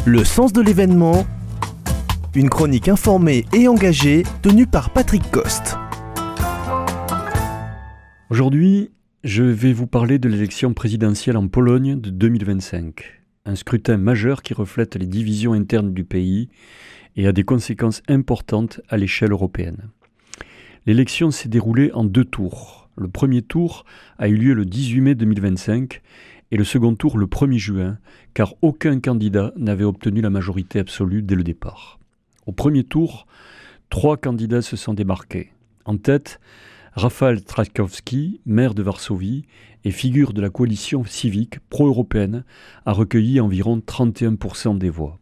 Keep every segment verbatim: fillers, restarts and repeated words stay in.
Le sens de l'événement, une chronique informée et engagée tenue par Patrick Coste. Aujourd'hui, je vais vous parler de l'élection présidentielle en Pologne de deux mille vingt-cinq. Un scrutin majeur qui reflète les divisions internes du pays et a des conséquences importantes à l'échelle européenne. L'élection s'est déroulée en deux tours. Le premier tour a eu lieu le dix-huit mai deux mille vingt-cinq et le second tour le premier juin, car aucun candidat n'avait obtenu la majorité absolue dès le départ. Au premier tour, trois candidats se sont démarqués. En tête, Rafał Trzaskowski, maire de Varsovie et figure de la coalition civique pro-européenne, a recueilli environ trente et un pour cent des voix.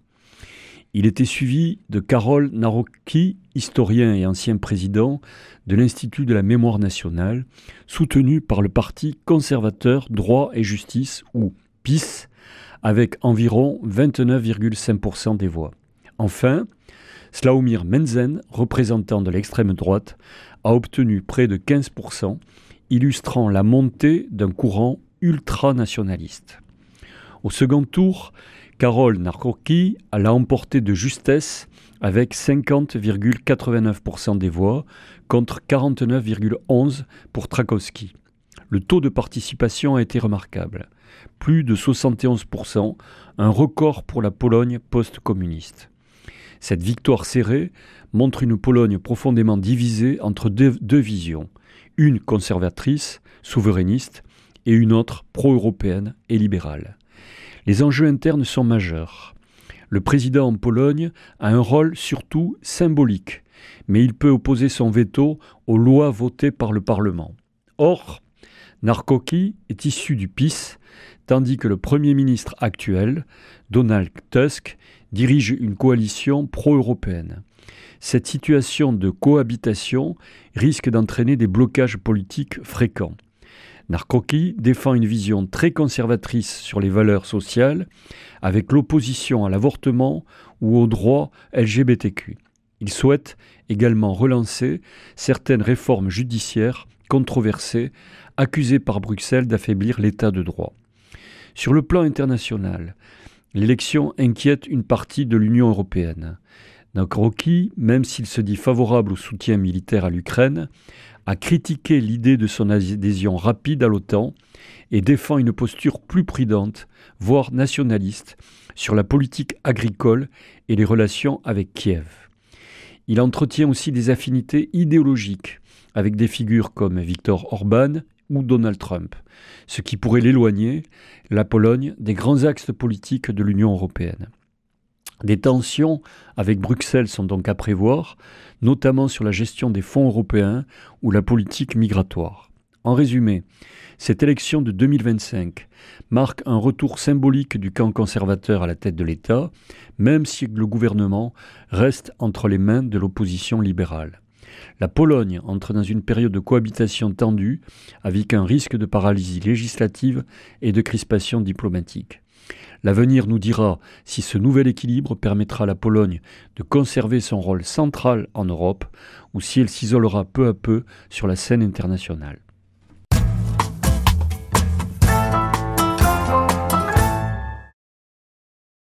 Il était suivi de Karol Nawrocki, historien et ancien président de l'Institut de la mémoire nationale, soutenu par le parti conservateur Droit et Justice, ou PiS, avec environ vingt-neuf virgule cinq pour cent des voix. Enfin, Sławomir Mencen, représentant de l'extrême droite, a obtenu près de quinze pour cent, illustrant la montée d'un courant ultranationaliste. Au second tour, Karol Nawrocki l'a emporté de justesse avec cinquante virgule quatre-vingt-neuf pour cent des voix contre quarante-neuf virgule onze pour cent pour Trzaskowski. Le taux de participation a été remarquable, plus de soixante et onze pour cent, un record pour la Pologne post-communiste. Cette victoire serrée montre une Pologne profondément divisée entre deux, deux visions, une conservatrice, souverainiste, et une autre pro-européenne et libérale. Les enjeux internes sont majeurs. Le président en Pologne a un rôle surtout symbolique, mais il peut opposer son veto aux lois votées par le Parlement. Or, Nawrocki est issu du PiS, tandis que le Premier ministre actuel, Donald Tusk, dirige une coalition pro-européenne. Cette situation de cohabitation risque d'entraîner des blocages politiques fréquents. Nawrocki défend une vision très conservatrice sur les valeurs sociales, avec l'opposition à l'avortement ou aux droits L G B T Q. Il souhaite également relancer certaines réformes judiciaires controversées, accusées par Bruxelles d'affaiblir l'état de droit. Sur le plan international, l'élection inquiète une partie de l'Union européenne. Nawrocki, même s'il se dit favorable au soutien militaire à l'Ukraine, a critiqué l'idée de son adhésion rapide à l'OTAN et défend une posture plus prudente, voire nationaliste, sur la politique agricole et les relations avec Kiev. Il entretient aussi des affinités idéologiques avec des figures comme Viktor Orban ou Donald Trump, ce qui pourrait l'éloigner, la Pologne, des grands axes politiques de l'Union européenne. Des tensions avec Bruxelles sont donc à prévoir, notamment sur la gestion des fonds européens ou la politique migratoire. En résumé, cette élection de deux mille vingt-cinq marque un retour symbolique du camp conservateur à la tête de l'État, même si le gouvernement reste entre les mains de l'opposition libérale. La Pologne entre dans une période de cohabitation tendue, avec un risque de paralysie législative et de crispation diplomatique. L'avenir nous dira si ce nouvel équilibre permettra à la Pologne de conserver son rôle central en Europe ou si elle s'isolera peu à peu sur la scène internationale.